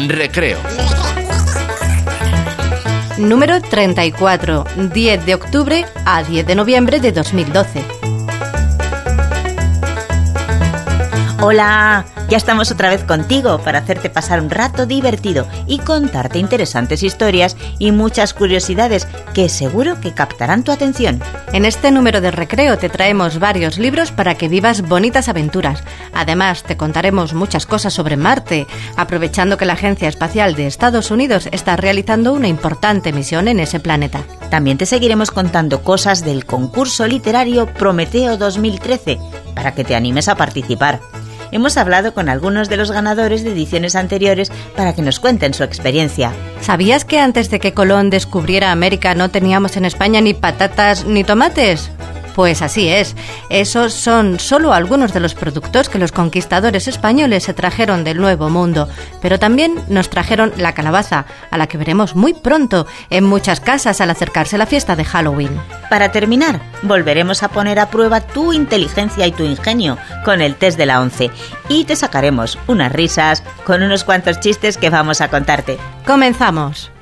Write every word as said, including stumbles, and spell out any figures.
Recreo. Número treinta y cuatro, diez de octubre a diez de noviembre de dos mil doce. Hola, ya estamos otra vez contigo para hacerte pasar un rato divertido y contarte interesantes historias y muchas curiosidades que seguro que captarán tu atención. En este número de Recreo te traemos varios libros para que vivas bonitas aventuras. Además, te contaremos muchas cosas sobre Marte, aprovechando que la Agencia Espacial de Estados Unidos está realizando una importante misión en ese planeta. También te seguiremos contando cosas del concurso literario Prometeo dos mil trece para que te animes a participar. Hemos hablado con algunos de los ganadores de ediciones anteriores para que nos cuenten su experiencia. ¿Sabías que antes de que Colón descubriera América no teníamos en España ni patatas ni tomates? Pues así es. Esos son solo algunos de los productos que los conquistadores españoles se trajeron del Nuevo Mundo. Pero también nos trajeron la calabaza, a la que veremos muy pronto en muchas casas al acercarse la fiesta de Halloween. Para terminar, volveremos a poner a prueba tu inteligencia y tu ingenio con el test de la once y te sacaremos unas risas con unos cuantos chistes que vamos a contarte. ¡Comenzamos!